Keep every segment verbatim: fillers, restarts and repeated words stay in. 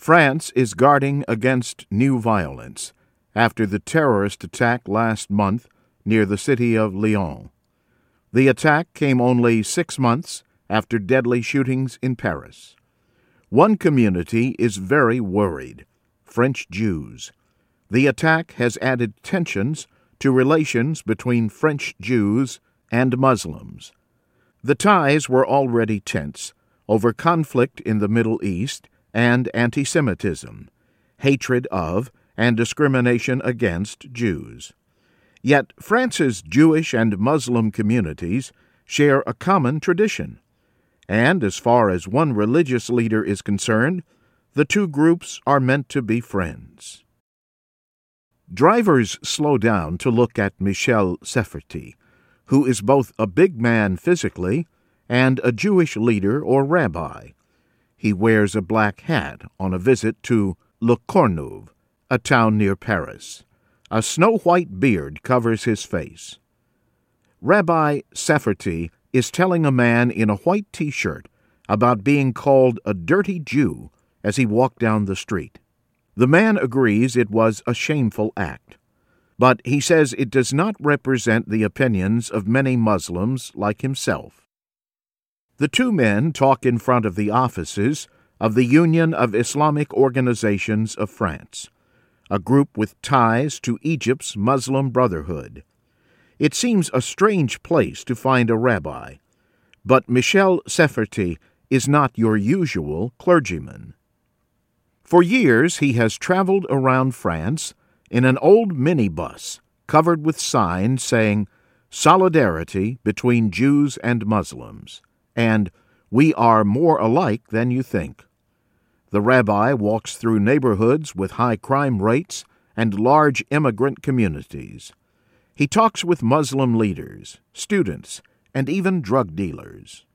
France is guarding against new violence after the terrorist attack last month near the city of Lyon. The attack came only six months after deadly shootings in Paris. One community is very worried: French Jews. The attack has added tensions to relations between French Jews and Muslims. The ties were already tense over conflict in the Middle East and anti-Semitism, hatred of and discrimination against Jews. Yet France's Jewish and Muslim communities share a common tradition, and as far as one religious leader is concerned, the two groups are meant to be friends. Drivers slow down to look at Michel Safferty, who is both a big man physically and a Jewish leader or rabbi. He wears a black hat on a visit to Le Courneuve, a town near Paris. A snow-white beard covers his face. Rabbi Safferty is telling a man in a white T-shirt about being called a dirty Jew as he walked down the street. The man agrees it was a shameful act, but he says it does not represent the opinions of many Muslims like himself. The two men talk in front of the offices of the Union of Islamic Organizations of France, a group with ties to Egypt's Muslim Brotherhood. It seems a strange place to find a rabbi, but Michel Safferty is not your usual clergyman. For years he has traveled around France in an old minibus covered with signs saying "Solidarity between Jews and Muslims" and "We are more alike than you think." The rabbi walks through neighborhoods with high crime rates and large immigrant communities. He talks with Muslim leaders, students, and even drug dealers.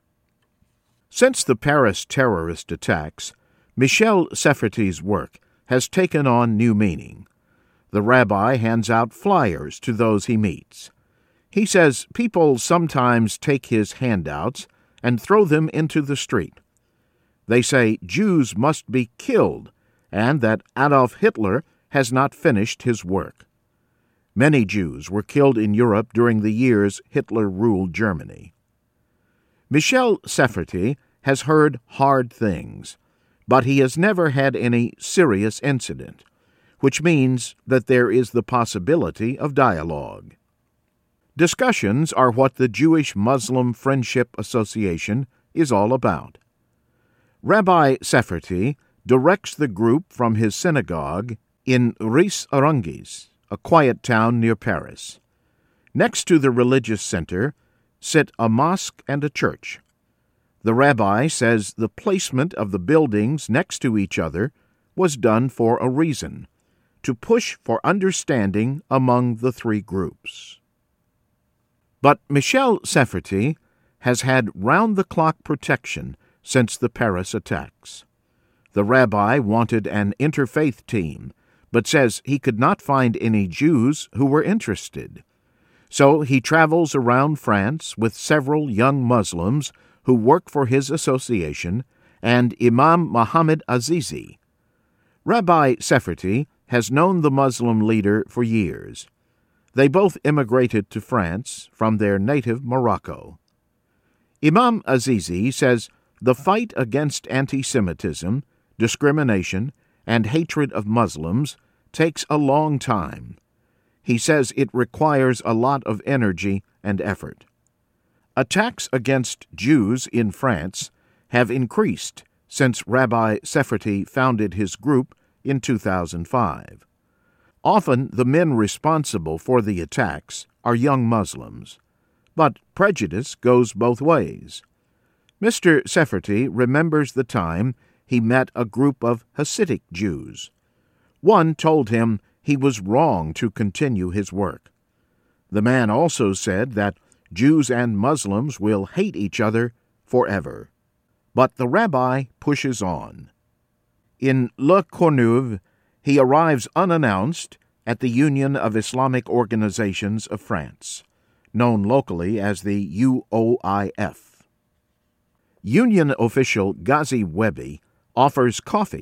Since the Paris terrorist attacks, Michel Safferty's work has taken on new meaning. The rabbi hands out flyers to those he meets. He says people sometimes take his handouts and throw them into the street. They say Jews must be killed and that Adolf Hitler has not finished his work. Many Jews were killed in Europe during the years Hitler ruled Germany. Michel Safferty has heard hard things, but he has never had any serious incident, which means that there is the possibility of dialogue. Discussions are what the Jewish-Muslim Friendship Association is all about. Rabbi Safferty directs the group from his synagogue in Ris-Arungis, a quiet town near Paris. Next to the religious center sit a mosque and a church. The rabbi says the placement of the buildings next to each other was done for a reason, to push for understanding among the three groups. But Michel Safferty has had round-the-clock protection since the Paris attacks. The rabbi wanted an interfaith team, but says he could not find any Jews who were interested. So he travels around France with several young Muslims who work for his association and Imam Mohammed Azizi. Rabbi Safferty has known the Muslim leader for years. They both immigrated to France from their native Morocco. Imam Azizi says the fight against anti-Semitism, discrimination, and hatred of Muslims takes a long time. He says it requires a lot of energy and effort. Attacks against Jews in France have increased since Rabbi Safferty founded his group in two thousand five. Often the men responsible for the attacks are young Muslims, but prejudice goes both ways. Mister Safferty remembers the time he met a group of Hasidic Jews. One told him he was wrong to continue his work. The man also said that Jews and Muslims will hate each other forever. But the rabbi pushes on. In Le Courneuve, he arrives unannounced at the Union of Islamic Organizations of France, known locally as the U O I F. Union official Ghazi Webi offers coffee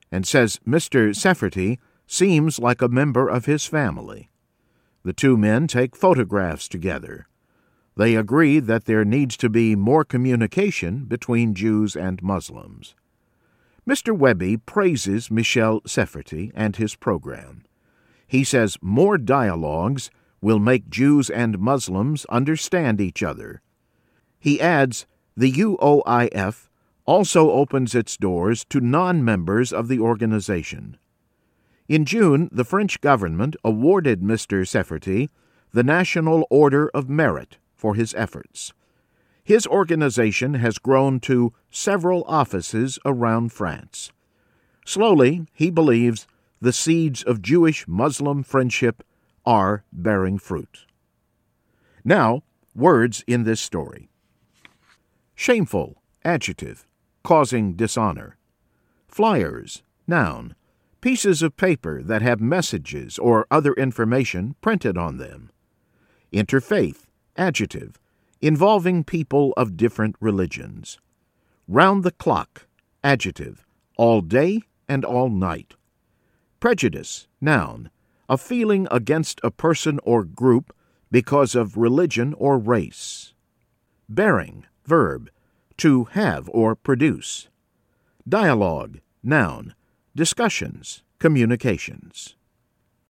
and says Mister Sefferty seems like a member of his family. The two men take photographs together. They agree that there needs to be more communication between Jews and Muslims. Mister Webby praises Michel Sefferty and his program. He says more dialogues will make Jews and Muslims understand each other. He adds, the U O I F also opens its doors to non-members of the organization. In June, the French government awarded Mister Sefferty the National Order of Merit for his efforts. His organization has grown to several offices around France. Slowly, he believes, the seeds of Jewish-Muslim friendship are bearing fruit. Now, words in this story. Shameful, adjective, causing dishonor. Flyers, noun, pieces of paper that have messages or other information printed on them. Interfaith, adjective, involving people of different religions. Round the clock, adjective, all day and all night. Prejudice, noun, a feeling against a person or group because of religion or race. Bearing, verb, to have or produce. Dialogue, noun, discussions, communications.